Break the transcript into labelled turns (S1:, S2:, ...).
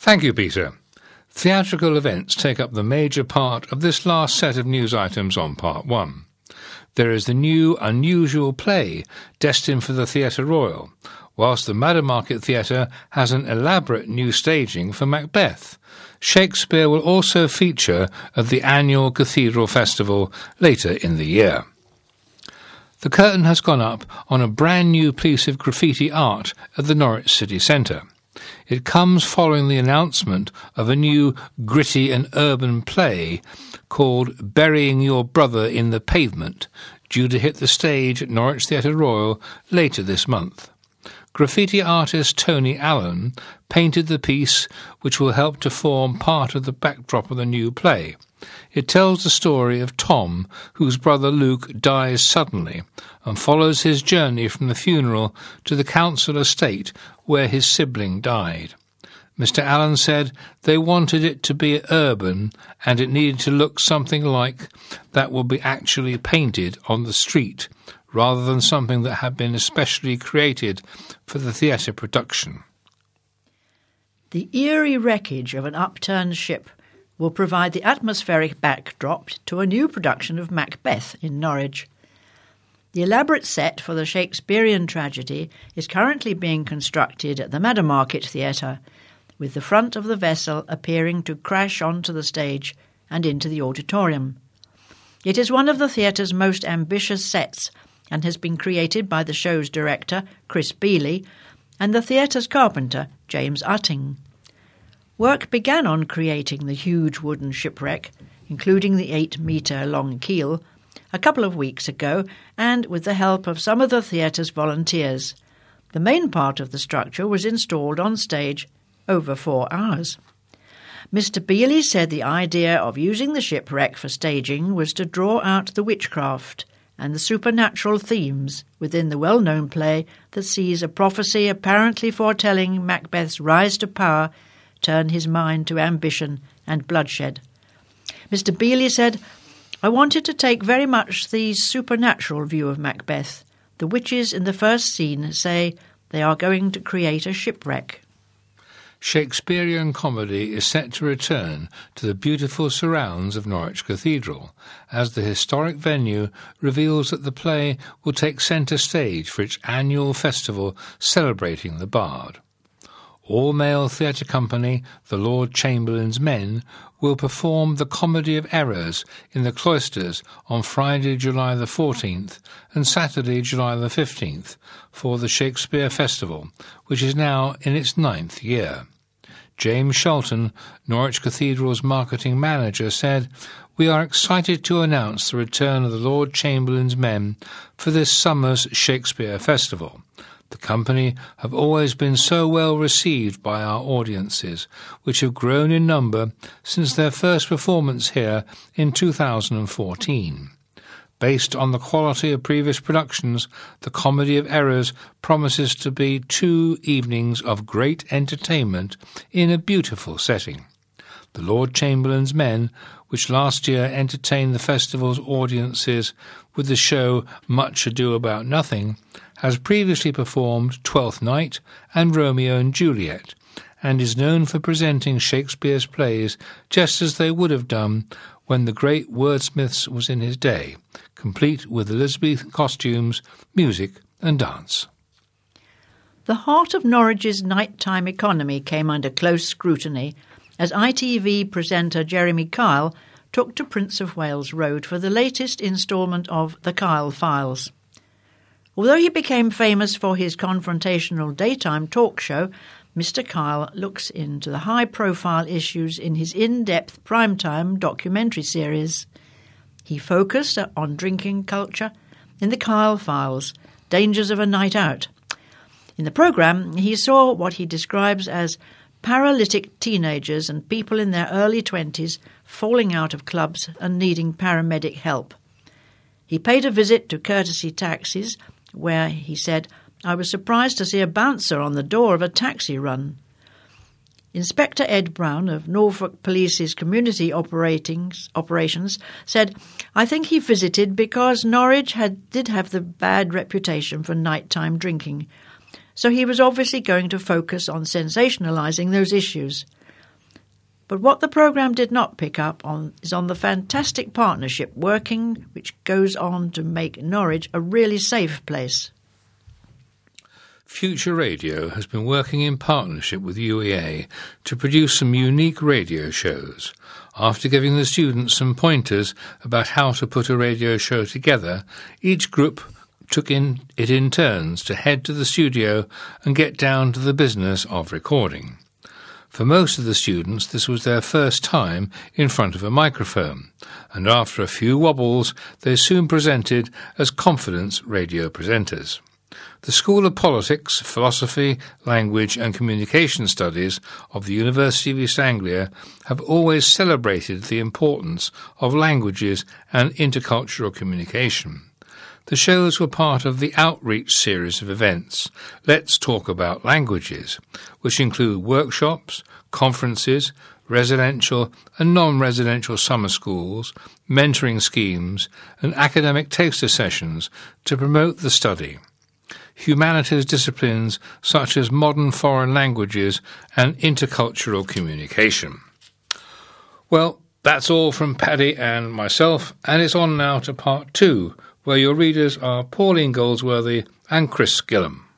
S1: Thank you, Peter. Theatrical events take up the major part of this last set of news items on Part 1. There is the new unusual play destined for the Theatre Royal, whilst the Madder Market Theatre has an elaborate new staging for Macbeth. Shakespeare will also feature at the annual Cathedral Festival later in the year. The curtain has gone up on a brand new piece of graffiti art at the Norwich City Centre. It comes following the announcement of a new gritty and urban play called Burying Your Brother in the Pavement, due to hit the stage at Norwich Theatre Royal later this month. Graffiti artist Tony Allen painted the piece, which will help to form part of the backdrop of the new play. It tells the story of Tom, whose brother Luke dies suddenly, and follows his journey from the funeral to the council estate where his sibling died. Mr. Allen said they wanted it to be urban and it needed to look something like that will be actually painted on the street, rather than something that had been especially created for the theatre production.
S2: The eerie wreckage of an upturned ship will provide the atmospheric backdrop to a new production of Macbeth in Norwich. The elaborate set for the Shakespearean tragedy is currently being constructed at the Madder Market Theatre, with the front of the vessel appearing to crash onto the stage and into the auditorium. It is one of the theatre's most ambitious sets and has been created by the show's director, Chris Bealey, and the theatre's carpenter, James Utting. Work began on creating the huge wooden shipwreck, including the 8-metre-long keel, a couple of weeks ago, and with the help of some of the theatre's volunteers. The main part of the structure was installed on stage over 4 hours. Mr. Bealey said the idea of using the shipwreck for staging was to draw out the witchcraft and the supernatural themes within the well-known play that sees a prophecy apparently foretelling Macbeth's rise to power turn his mind to ambition and bloodshed. Mr. Bealey said, "I wanted to take very much the supernatural view of Macbeth. The witches in the first scene say they are going to create a shipwreck."
S1: Shakespearean comedy is set to return to the beautiful surrounds of Norwich Cathedral, as the historic venue reveals that the play will take centre stage for its annual festival celebrating the Bard. All-male theatre company, the Lord Chamberlain's Men, will perform The Comedy of Errors in the Cloisters on Friday, July the 14th and Saturday, July the 15th for the Shakespeare Festival, which is now in its 9th year. James Shelton, Norwich Cathedral's marketing manager, said, "We are excited to announce the return of the Lord Chamberlain's Men for this summer's Shakespeare Festival. The company have always been so well received by our audiences, which have grown in number since their first performance here in 2014. Based on the quality of previous productions, The Comedy of Errors promises to be 2 evenings of great entertainment in a beautiful setting. The Lord Chamberlain's Men, which last year entertained the festival's audiences with the show Much Ado About Nothing, has previously performed Twelfth Night and Romeo and Juliet, and is known for presenting Shakespeare's plays just as they would have done when the great wordsmith was in his day, complete with Elizabethan costumes, music and dance."
S2: The heart of Norwich's nighttime economy came under close scrutiny as ITV presenter Jeremy Kyle took to Prince of Wales Road for the latest instalment of The Kyle Files. Although he became famous for his confrontational daytime talk show, Mr. Kyle looks into the high-profile issues in his in-depth primetime documentary series. He focused on drinking culture in The Kyle Files, Dangers of a Night Out. In the programme, he saw what he describes as paralytic teenagers and people in their early 20s falling out of clubs and needing paramedic help. He paid a visit to Courtesy Taxis, where, he said, "I was surprised to see a bouncer on the door of a taxi run." Inspector Ed Brown of Norfolk Police's Community Operations said, "I think he visited because Norwich did have the bad reputation for nighttime drinking, so he was obviously going to focus on sensationalising those issues. But what the programme did not pick up on is on the fantastic partnership working which goes on to make Norwich a really safe place.
S1: Future Radio has been working in partnership with UEA to produce some unique radio shows. After giving the students some pointers about how to put a radio show together, each group took it in turns to head to the studio and get down to the business of recording. For most of the students, this was their first time in front of a microphone, and after a few wobbles, they soon presented as confident radio presenters. The School of Politics, Philosophy, Language and Communication Studies of the University of East Anglia have always celebrated the importance of languages and intercultural communication. The shows were part of the Outreach series of events, Let's Talk About Languages, which include workshops, conferences, residential and non-residential summer schools, mentoring schemes and academic taster sessions to promote the study. Humanities disciplines such as modern foreign languages and intercultural communication. Well, that's all from Paddy and myself, and it's on now to part 2, where your readers are Pauline Goldsworthy and Chris Gillam.